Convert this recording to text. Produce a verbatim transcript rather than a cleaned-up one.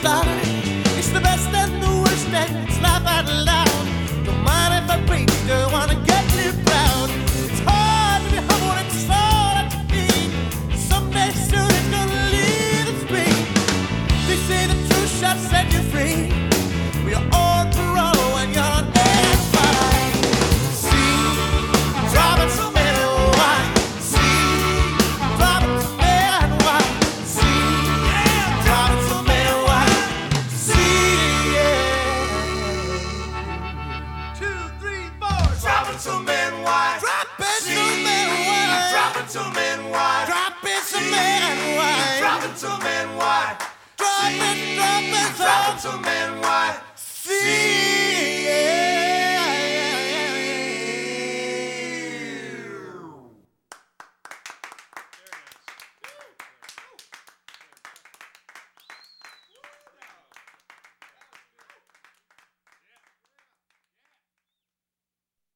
start. It's the best and the worst, and it's laugh out loud. Don't mind if I preach, don't wanna get too proud. It's hard to be humble when it's all at your feet. Someday soon it's gonna leave us free. They say the truth shall set you free. We are all parole when you're on air fire. See, dropping some men and wine. See, dropping some men and wine. See, yeah, dropping some men and wine. See, yeah. Two, three, four. Dropping some men and wine. Dropping some men and wine. Dropping some men and wine. Dropping some men and wine. Dropping some men and wine. Dropping, dropping some. Dropping some men.